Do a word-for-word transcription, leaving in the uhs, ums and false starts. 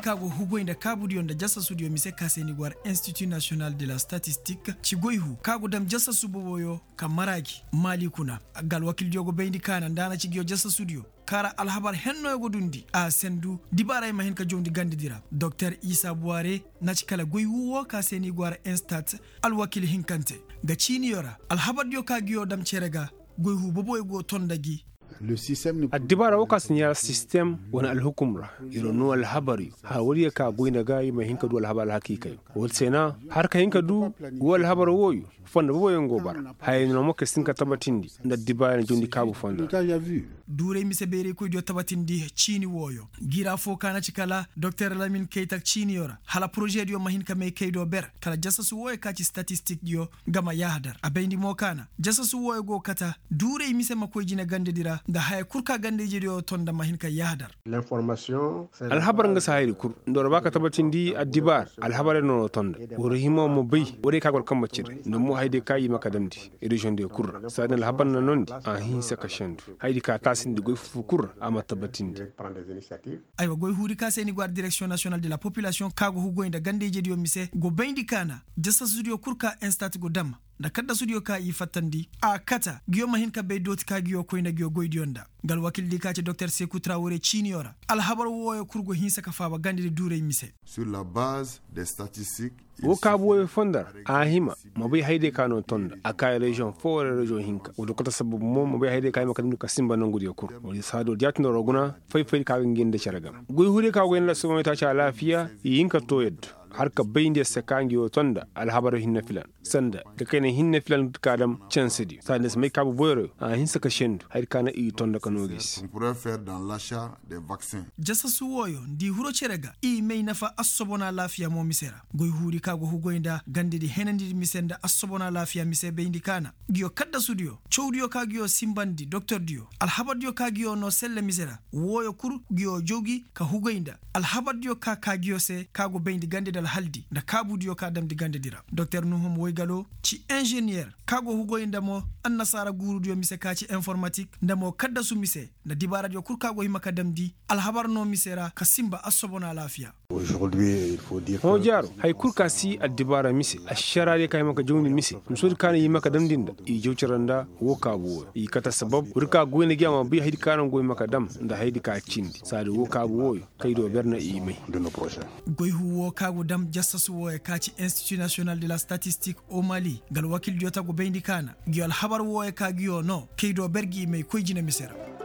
kago hugo inda kabudi onda jassa studio mise kaseni gwar Institut National de la Statistique ci goyhu kago dam jassa suboyo kamaraki mali kuna gal wakil jogo bendi kana ndana ci gyo jassa studio kara alhabar henno e godundi a sendu dibara ma hen ka jondi gandidira Docteur Issa Bouare naci kala goyhu wo kaseni gwar Instat al wakil hinkante ga chini yora alhabar yo kagyo dam cerega goyhu bobo e go tondagi الدبارة وقاس نيا السيستم وانا الحكومة يرونو الحبري هاولي كا بوينا جاي ما هينك دو الحبر الحقيقي والسنا حركة هينك دو هو الحبر ووي فن بوي ينغوبر هاي نمو كسين كتبتيندي ند الدبارة جوندي كابو فن dure mi se bere ko do tabatindi chini woyo gira fo kana cikala Docteur Lamine Keita chini yora hala projet dio mahin kame kaydo ber kala jassasu woyo ka ci statistique dio gama yahdar abendi mo kana jassasu woyo go kata dure mi se mako jina gande dira da hay kurka gande dio tonda mahin ka yahdar l'information alhabar nga sahiri kur ndoro baka tabatindi adibar alhabar no tonda wori himo mo bay wori kagol kamba cire no mo hayde kayi makadamdi region de kur sa den alhabar na nondi a hin saka shandu haydi ka sindi goy fukur ama tabatindi aywa goy huri ka seni gwar direction nationale de la population kago hugo inda gandeje dio mise go bendi kana jassa studio kurka Instat go dam da kadda studio ka yi fatandi a kata giyo mahin ka be doti ka giyo koyna giyo goy dionda gal wakil di ka ci Docteur Sekou Traoré chiniora al habar woyo kurgo hinsa ka faba gandede dure mise sur la base des statistiques wo kabo fondar ahima mo be hayde kano tonda akay region fo region hinka wo dokata sabu mo mo be hayde kay makadum ka simba nangudi kur wo sado jatno roguna fay fay ka ngende charagam goy hure ka go en la somo ta cha lafiya yinka toyed harka bayinde sekangi o tonda alhabaru hinna filan sanda ga kene hinna filan kadam chansidi sanda mai kabu boyro a hinsa ka shendu har kana i tonda kanogis on pourrait faire dans l'achat des vaccins jassa suwoyo ndi huro cerega i mai nafa assobona lafiya mo misera goy huri kago hugoinda gandidi henandi misenda assobona lafiya mise beindi kana giyo kadda studio chowdiyo kagiyo simbandi docteur dio alhabadio kagiyo no selle misera woyo kur giyo jogi ka hugoinda alhabadio ka kagiyo se kago beindi gandida haldi da kabudiyo ka dam digande dira Docteur Nuhum Woygalo ci ingénieur kago hugo indamo annasara gurudiyo mise ka ci informatique ndamo kadda su mise da dibara dio kur kago himaka damdi alhabar no misera ka simba asobona lafiya aujourd'hui il faut dire ho jaro hay kur ka si adibara mise asharare kay maka jawni mise musur kana yimaka damdinda i jawciranda wo kago i kata sabab urka go ne gyama bi haydi kana go maka dam da haydi ka cindi sadu wo kago kaydo berna i mai de nos projets goy huwo kago dam jassasu wo e kaci Institut National de la Statistique au Mali gal wakil jota go bendi kana giol habar wo e ka giyo no kaydo bergi mai koyjina misera